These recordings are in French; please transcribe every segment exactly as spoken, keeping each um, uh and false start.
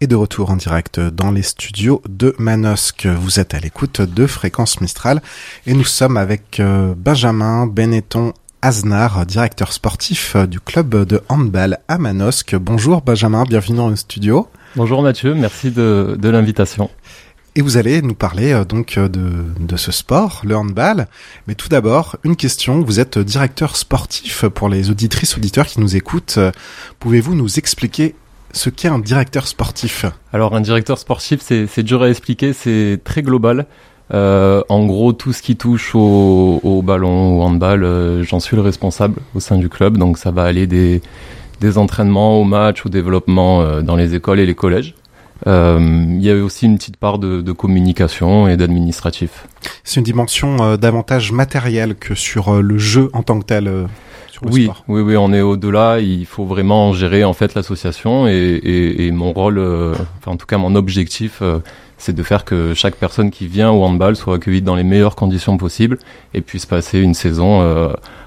Et de retour en direct dans les studios de Manosque. Vous êtes à l'écoute de Fréquence Mistral et nous sommes avec euh, Benjamin Benetton Aznar, directeur sportif du club de handball à Manosque. Bonjour Benjamin, bienvenue dans le studio. Bonjour Mathieu, merci de, de l'invitation. Et vous allez nous parler euh, donc de, de ce sport, le handball. Mais tout d'abord, une question. Vous êtes directeur sportif pour les auditrices, auditeurs qui nous écoutent. Pouvez-vous nous expliquer ce qu'est un directeur sportif? Alors un directeur sportif, c'est, c'est dur à expliquer, c'est très global. Euh, en gros, tout ce qui touche au, au ballon, au handball, euh, j'en suis le responsable au sein du club. Donc ça va aller des, des entraînements au match, au développement euh, dans les écoles et les collèges. Euh, il y a aussi une petite part de, de communication et d'administratif. C'est une dimension euh, davantage matérielle que sur euh, le jeu en tant que tel. Euh... Oui, oui, oui, on est au-delà. Il faut vraiment gérer en fait l'association et, et, et mon rôle, euh, enfin en tout cas mon objectif, euh, c'est de faire que chaque personne qui vient au handball soit accueillie dans les meilleures conditions possibles et puisse passer une saison euh,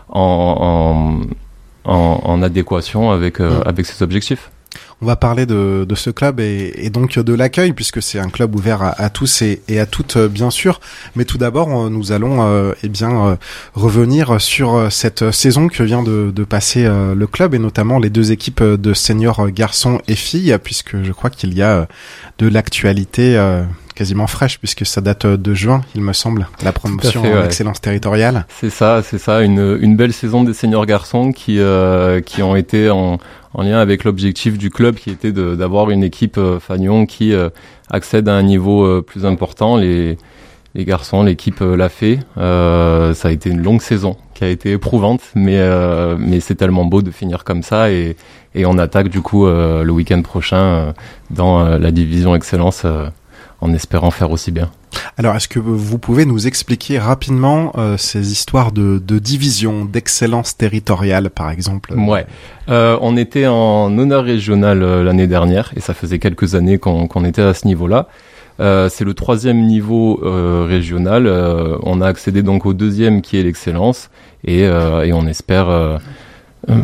en, en, en, en adéquation avec euh, mmh. avec ses objectifs. On va parler de, de ce club et, et donc de l'accueil puisque c'est un club ouvert à, à tous et, et à toutes bien sûr. Mais tout d'abord, nous allons euh, eh bien euh, revenir sur cette saison que vient de, de passer euh, le club et notamment les deux équipes de seniors garçons et filles puisque je crois qu'il y a de l'actualité euh, quasiment fraîche puisque ça date de juin, il me semble, la promotion fait, en ouais. excellence territoriale. C'est ça, c'est ça, une, une belle saison des seniors garçons qui euh, qui ont été en en lien avec l'objectif du club qui était de, d'avoir une équipe euh, Fagnon qui euh, accède à un niveau euh, plus important. Les, les garçons, l'équipe euh, l'a fait. Euh, ça a été une longue saison qui a été éprouvante, mais, euh, mais c'est tellement beau de finir comme ça et, et on attaque du coup euh, le week-end prochain euh, dans euh, la division Excellence euh, en espérant faire aussi bien. Alors, est-ce que vous pouvez nous expliquer rapidement euh, ces histoires de, de division, d'excellence territoriale, par exemple? Ouais, euh, on était en honneur régional euh, l'année dernière, et ça faisait quelques années qu'on, qu'on était à ce niveau-là. Euh, c'est le troisième niveau euh, régional. Euh, on a accédé donc au deuxième, qui est l'excellence, et, euh, et on espère euh, euh,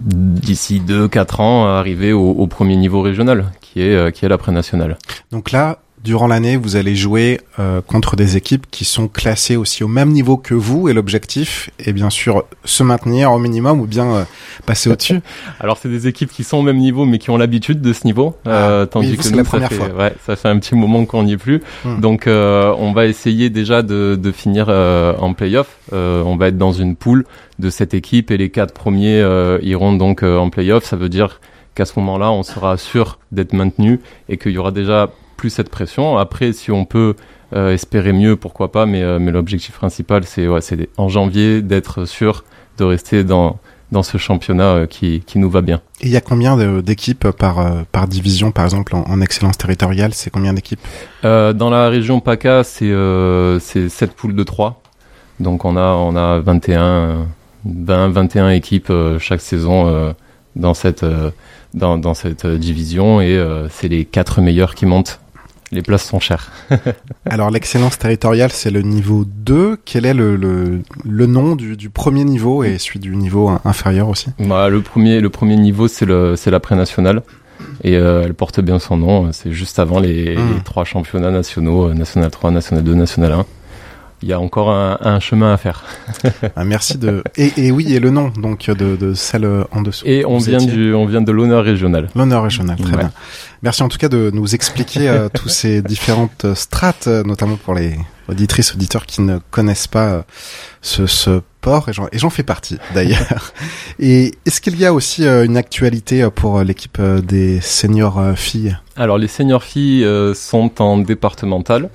d'ici deux, quatre ans arriver au, au premier niveau régional, qui est euh, qui est l'après-national. Donc là, durant l'année, vous allez jouer euh, contre des équipes qui sont classées aussi au même niveau que vous et l'objectif est bien sûr se maintenir au minimum ou bien euh, passer au-dessus. Alors c'est des équipes qui sont au même niveau mais qui ont l'habitude de ce niveau, ah, euh, tandis oui, vous, que c'est nous la ça première fait, fois. Ouais, ça fait un petit moment qu'on n'y est plus. Hum. Donc euh, on va essayer déjà de, de finir euh, en play-off. Euh, on va être dans une poule de cette équipe et les quatre premiers euh, iront donc euh, en play-off. Ça veut dire qu'à ce moment-là, on sera sûr d'être maintenu et qu'il y aura déjà plus cette pression. Après, si on peut euh, espérer mieux, pourquoi pas, mais, euh, mais l'objectif principal, c'est, ouais, c'est en janvier d'être sûr de rester dans, dans ce championnat euh, qui, qui nous va bien. Et il y a combien de, d'équipes par, euh, par division, par exemple, en, en excellence territoriale? C'est combien d'équipes? euh, Dans la région PACA, c'est, euh, c'est sept poules de trois. Donc on a, on a vingt et un, vingt, vingt et un équipes euh, chaque saison euh, dans cette, euh, dans, dans cette euh, division et euh, c'est les quatre meilleurs qui montent. Les places sont chères. Alors, l'excellence territoriale, c'est le niveau deux. Quel est le, le, le nom du, du premier niveau et celui du niveau inférieur aussi? Bah, le premier, le premier niveau, c'est le, c'est l'après-national. Et euh, elle porte bien son nom. C'est juste avant les, mmh. les trois championnats nationaux, National trois, National deux, National un. Il y a encore un, un chemin à faire. Ah, merci de. Et, et oui, et le nom donc de, de celle en dessous. Et on vient du, on vient de l'honneur régional. L'honneur régional, très ouais. bien. Merci en tout cas de nous expliquer euh, tous ces différentes strates, notamment pour les auditrices, auditeurs qui ne connaissent pas euh, ce, ce sport. Et j'en, et j'en fais partie d'ailleurs. Et est-ce qu'il y a aussi euh, une actualité pour l'équipe euh, des seniors euh, filles? Alors les seniors filles euh, sont en départemental.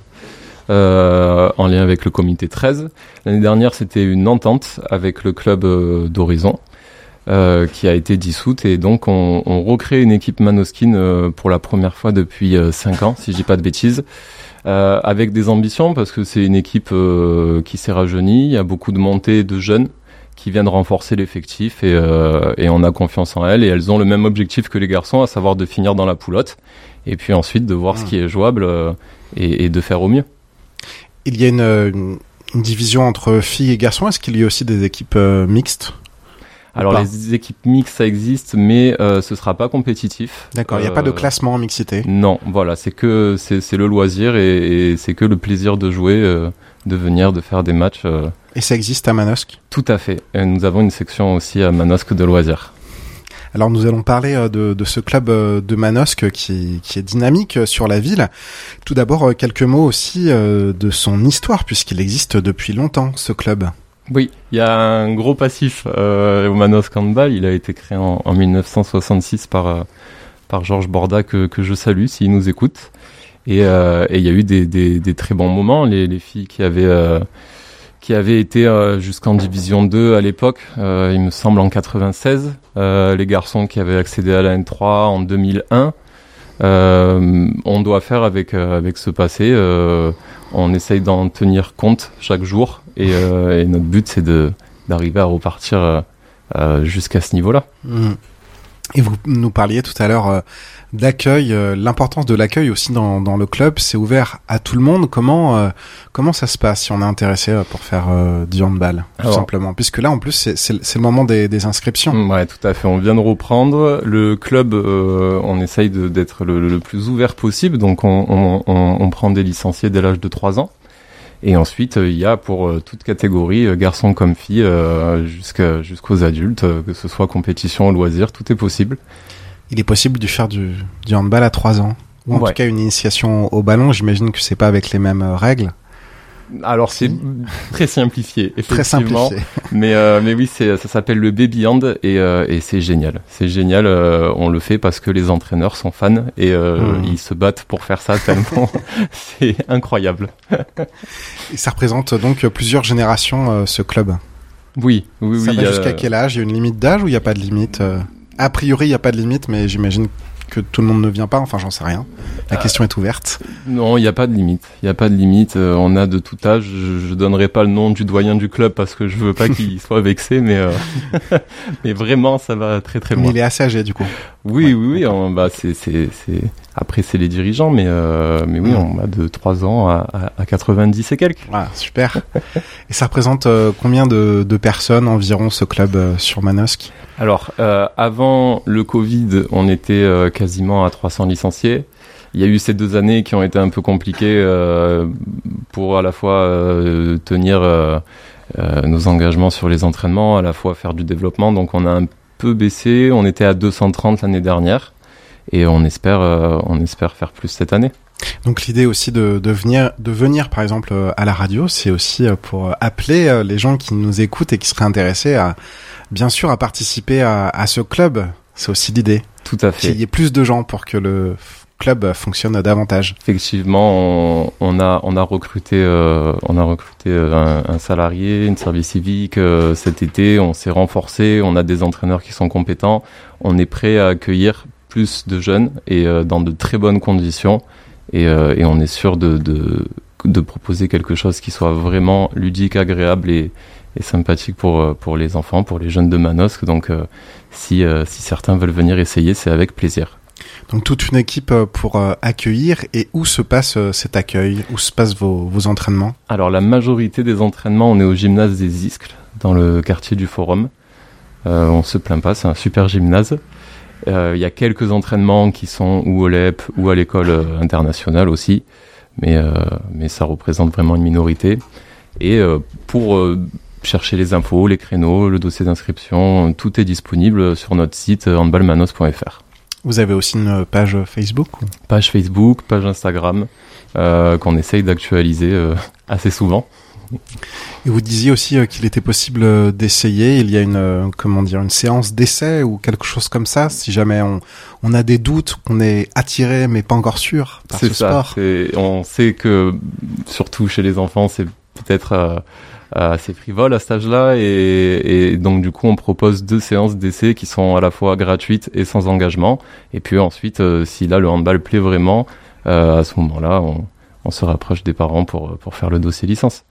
Euh, en lien avec le comité treize. L'année dernière, c'était une entente avec le club euh, d'Horizon euh, qui a été dissoute et donc on, on recrée une équipe manosquine euh, pour la première fois depuis euh, cinq ans, si je dis pas de bêtises, euh, avec des ambitions parce que c'est une équipe euh, qui s'est rajeunie, il y a beaucoup de montées de jeunes qui viennent renforcer l'effectif et, euh, et on a confiance en elles et elles ont le même objectif que les garçons, à savoir de finir dans la poulotte et puis ensuite de voir mmh. ce qui est jouable euh, et, et de faire au mieux. Il y a une, une, une division entre filles et garçons. Est-ce qu'il y a aussi des équipes euh, mixtes? Alors les équipes mixtes, ça existe, mais euh, ce sera pas compétitif. D'accord, il euh, n'y a pas de classement en mixité. Non, voilà, c'est que c'est, c'est le loisir et, et c'est que le plaisir de jouer, euh, de venir, de faire des matchs. Euh. Et ça existe à Manosque ? Tout à fait. Et nous avons une section aussi à Manosque de loisirs. Alors nous allons parler de, de ce club de Manosque qui, qui est dynamique sur la ville. Tout d'abord, quelques mots aussi de son histoire, puisqu'il existe depuis longtemps, ce club. Oui, il y a un gros passif euh, au Manosque Handball. Il a été créé en, en dix-neuf cent soixante-six par, euh, par Georges Borda, que, que je salue s'il nous écoute. Et euh, et il y a eu des, des, des très bons moments. Les, les filles qui avaient... Euh, qui avait été euh, jusqu'en division deux à l'époque, euh, il me semble en quatre-vingt-seize. Euh, les garçons qui avaient accédé à la N trois en deux mille un. Euh, on doit faire avec euh, avec ce passé. Euh, on essaye d'en tenir compte chaque jour et, euh, et notre but c'est de d'arriver à repartir euh, euh, jusqu'à ce niveau-là. Mmh. Et vous nous parliez tout à l'heure euh, d'accueil, euh, l'importance de l'accueil aussi dans, dans le club. C'est ouvert à tout le monde. Comment euh, comment ça se passe si on est intéressé euh, pour faire euh, du handball, tout Alors, simplement, puisque là en plus c'est, c'est, c'est le moment des, des inscriptions. Ouais, tout à fait. On vient de reprendre le club. Euh, on essaye de, d'être le, le plus ouvert possible. Donc on, on, on, on prend des licenciés dès l'âge de trois ans. Et ensuite, il y a pour euh, toute catégorie, euh, garçons comme filles, euh, jusqu'à, jusqu'aux adultes, euh, que ce soit compétition ou loisir, tout est possible. Il est possible de faire du, du handball à trois ans, ou en ouais. tout cas une initiation au ballon. J'imagine que c'est pas avec les mêmes règles. Alors c'est très simplifié, effectivement. Très simplifié. Mais euh, mais oui, c'est ça s'appelle le baby hand et euh, et c'est génial. C'est génial. Euh, on le fait parce que les entraîneurs sont fans et euh, mmh. ils se battent pour faire ça tellement c'est incroyable. Et ça représente donc plusieurs générations euh, ce club. Oui, oui, ça oui. Ça va jusqu'à euh... quel âge ? Il y a une limite d'âge ou il y a pas de limite ? euh... A priori, il y a pas de limite, mais j'imagine que tout le monde ne vient pas, enfin j'en sais rien. La euh, question est ouverte. Non, il n'y a pas de limite. Il n'y a pas de limite. Euh, on a de tout âge. Je, je donnerai pas le nom du doyen du club parce que je veux pas qu'il soit vexé, mais euh... mais vraiment ça va très très loin. Mais il est assez âgé du coup. Oui, ouais. oui, oui. On, bah c'est c'est c'est. Après c'est les dirigeants, mais euh, mais oui, mmh. on va de trois ans à, à, à quatre-vingt-dix et quelques. Ah super. Et ça représente euh, combien de, de personnes environ ce club euh, sur Manosque ? Alors, euh, avant le Covid, on était euh, quasiment à trois cents licenciés. Il y a eu ces deux années qui ont été un peu compliquées euh, pour à la fois euh, tenir euh, euh, nos engagements sur les entraînements, à la fois faire du développement. Donc, on a un peu baissé. On était à deux cent trente l'année dernière et on espère, euh, on espère faire plus cette année. Donc l'idée aussi de, de venir, de venir par exemple à la radio, c'est aussi pour appeler les gens qui nous écoutent et qui seraient intéressés à, bien sûr, à participer à, à ce club. C'est aussi l'idée. Tout à fait. Qu'il y ait plus de gens pour que le club fonctionne davantage. Effectivement, on, on a on a recruté euh, on a recruté un, un salarié, une service civique euh, cet été. On s'est renforcé. On a des entraîneurs qui sont compétents. On est prêt à accueillir plus de jeunes et euh, dans de très bonnes conditions. Et, euh, et on est sûr de, de, de proposer quelque chose qui soit vraiment ludique, agréable et, et sympathique pour, pour les enfants, pour les jeunes de Manosque. Donc, euh, si, euh, si certains veulent venir essayer, c'est avec plaisir. Donc, toute une équipe pour euh, accueillir. Et où se passe euh, cet accueil ? Où se passent vos, vos entraînements ? Alors, la majorité des entraînements, on est au gymnase des Iscles, dans le quartier du Forum. Euh, on se plaint pas, c'est un super gymnase. Il euh, y a quelques entraînements qui sont ou au L E P ou à l'école euh, internationale aussi, mais, euh, mais ça représente vraiment une minorité. Et euh, pour euh, chercher les infos, les créneaux, le dossier d'inscription, tout est disponible sur notre site handballmanos point f r. Vous avez aussi une page Facebook ou... Page Facebook, page Instagram, euh, qu'on essaye d'actualiser euh, assez souvent. Et vous disiez aussi euh, qu'il était possible euh, d'essayer. Il y a une euh, comment dire une séance d'essai ou quelque chose comme ça. Si jamais on on a des doutes, qu'on est attiré mais pas encore sûr par c'est ce ça, sport. C'est, on sait que surtout chez les enfants, c'est peut-être euh, assez frivole à cet âge-là, et, et donc du coup, on propose deux séances d'essai qui sont à la fois gratuites et sans engagement. Et puis ensuite, euh, si là le handball plaît vraiment, euh, à ce moment-là, on, on se rapproche des parents pour pour faire le dossier licence.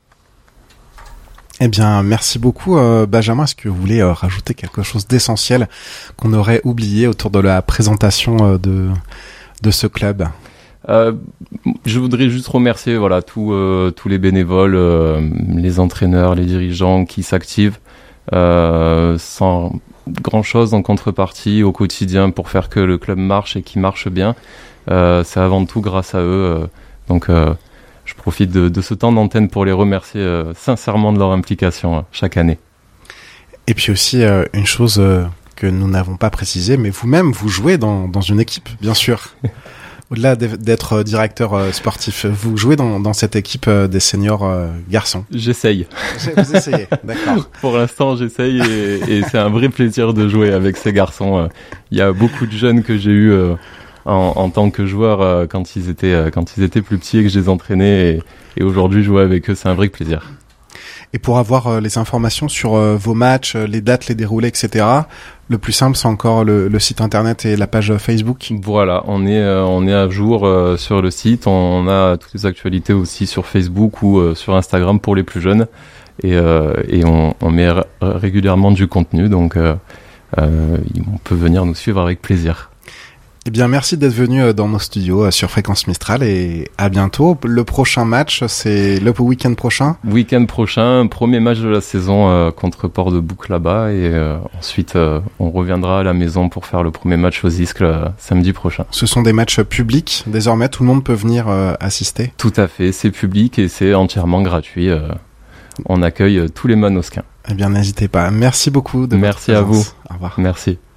Eh bien, merci beaucoup, euh, Benjamin. Est-ce que vous voulez euh, rajouter quelque chose d'essentiel qu'on aurait oublié autour de la présentation euh, de de ce club ? euh, Je voudrais juste remercier voilà tous euh, tous les bénévoles, euh, les entraîneurs, les dirigeants qui s'activent. Euh, sans grand-chose en contrepartie au quotidien pour faire que le club marche et qu'il marche bien. Euh, c'est avant tout grâce à eux. Euh, donc, euh, je profite de, de ce temps d'antenne pour les remercier euh, sincèrement de leur implication euh, chaque année. Et puis aussi, euh, une chose euh, que nous n'avons pas précisée, mais vous-même, vous jouez dans, dans une équipe, bien sûr. Au-delà d'être directeur euh, sportif, vous jouez dans, dans cette équipe euh, des seniors euh, garçons. J'essaye. Vous essayez, d'accord. Pour l'instant, j'essaye et, et c'est un vrai plaisir de jouer avec ces garçons. Il y a beaucoup de jeunes que j'ai eus euh, en, en tant que joueur euh, quand ils étaient euh, quand ils étaient plus petits et que je les entraînais. Et, et aujourd'hui, jouer avec eux, c'est un vrai plaisir. Et pour avoir euh, les informations sur euh, vos matchs, euh, les dates, les déroulés, et cetera, le plus simple, c'est encore le, le site internet et la page Facebook. Voilà, on est euh, on est à jour euh, sur le site. On a toutes les actualités aussi sur Facebook ou euh, sur Instagram pour les plus jeunes. Et, euh, et on, on met r- régulièrement du contenu, donc euh, euh, on peut venir nous suivre avec plaisir. Eh bien, merci d'être venu dans nos studios sur Fréquence Mistral et à bientôt. Le prochain match, c'est le week-end prochain. Week-end prochain, premier match de la saison euh, contre Port-de-Bouc là-bas et euh, ensuite euh, on reviendra à la maison pour faire le premier match aux Iscles euh, samedi prochain. Ce sont des matchs publics, désormais tout le monde peut venir euh, assister. Tout à fait, c'est public et c'est entièrement gratuit. Euh, on accueille tous les Manosquins. Eh bien, n'hésitez pas. Merci beaucoup de Merci votre à vous. Au revoir. Merci.